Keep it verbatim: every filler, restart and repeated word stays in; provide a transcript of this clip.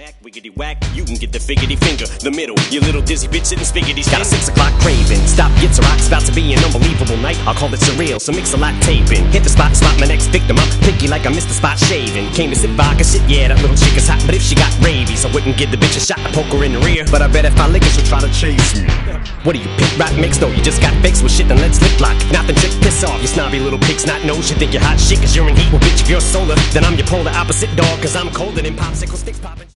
act wiggity whack, you can get the figgity finger. The middle, you little dizzy bitch sitting spiggity's got a six o'clock craving. Stop, gets a rock's about to be an unbelievable night. I'll call it surreal, so mix a lot taping. Hit the spot, spot my next victim. I'm picky like I missed the spot shaving. Came to sit vodka shit, yeah, that little chick is hot. But if she got rabies, I wouldn't give the bitch a shot. I poke her in the rear, but I bet if I lick her, she'll try to chase me. What do you pick, rock mix? No, you just got fixed with shit, then let's lip lock. Nothing trick, piss off, you snobby little pig's not nose. You think you're hot shit cause you're in heat. Well bitch, if you're solar, then I'm your polar opposite dog. Cause I'm colder than popsicle sticks popping.